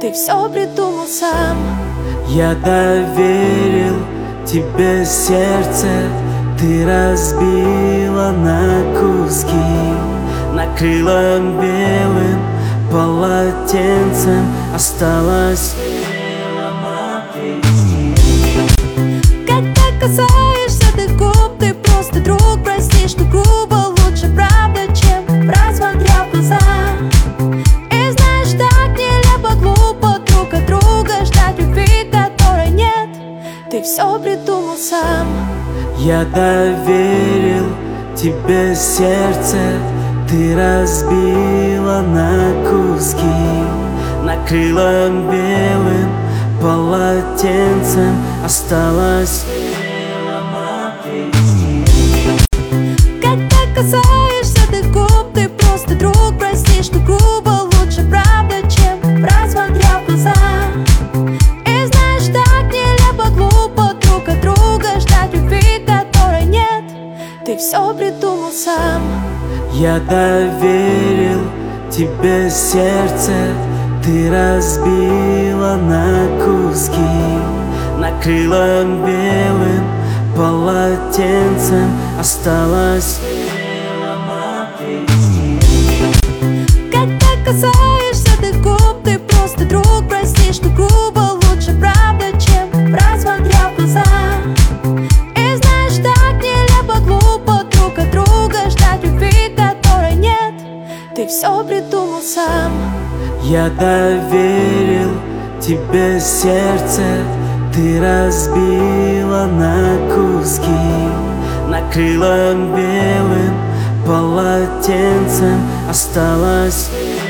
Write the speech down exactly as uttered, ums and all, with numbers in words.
Ты все придумал сам. Я доверил тебе сердце, ты разбила на куски, накрыла белым полотенцем, осталось Когда касаешься ты губ, ты просто друг, прости, что грубо, лучше правда, чем просмотрел в глаза. И знаешь, так нелепо, глупо друг от друга ждать любви, которой нет. Ты все придумал сам. Я доверил тебе сердце, ты разбила на куски, накрыла белым полотенцем, осталось Когда касаешься ты губ, ты просто друг, прости, что грубо, лучше правда, чем просмотрел в глаза. И знаешь, так нелепо, глупо друг от друга ждать любви, которой нет. Ты все придумал сам. Я доверил тебе сердце, ты разбила на куски, накрыла белым полотенцем, осталось Когда касаешься ты губ, ты просто друг, прости, что грубо, лучше правда, чем просмотрел в глаза. И знаешь, так нелепо, глупо друг от друга ждать любви, которой нет. Ты все придумал сам. Я доверил тебе сердце, ты разбила на куски, накрыла белым полотенцем, осталось